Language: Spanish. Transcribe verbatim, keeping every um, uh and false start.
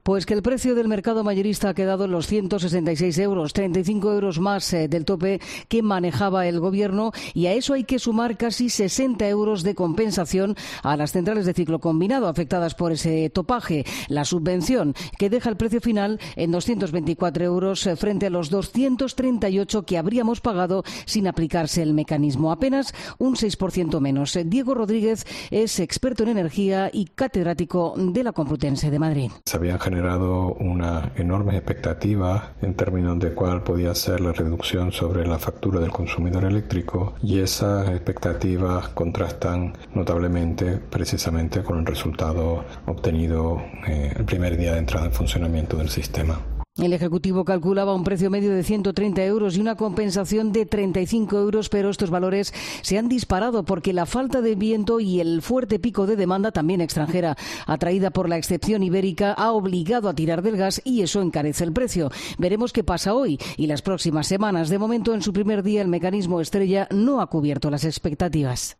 Pues que el precio del mercado mayorista ha quedado en los ciento sesenta y seis euros, treinta y cinco euros más eh, del tope que manejaba el Gobierno, y a eso hay que sumar casi sesenta euros de compensación a las centrales de ciclo combinado afectadas por ese topaje. La subvención que deja el precio final en doscientos veinticuatro euros eh, frente a los doscientos treinta y ocho que habríamos pagado sin aplicarse el mecanismo. Apenas un seis por ciento menos. Diego Rodríguez es experto en energía y catedrático de la Complutense de Madrid. Se habían generado una enorme expectativa en términos de cuál podía ser la reducción sobre la factura del consumidor eléctrico, y esas expectativas contrastan notablemente precisamente con el resultado obtenido eh, el primer día de entrada en funcionamiento del sistema. El Ejecutivo calculaba un precio medio de ciento treinta euros y una compensación de treinta y cinco euros, pero estos valores se han disparado porque la falta de viento y el fuerte pico de demanda, también extranjera, atraída por la excepción ibérica, ha obligado a tirar del gas y eso encarece el precio. Veremos qué pasa hoy y las próximas semanas. De momento, en su primer día, el mecanismo estrella no ha cubierto las expectativas.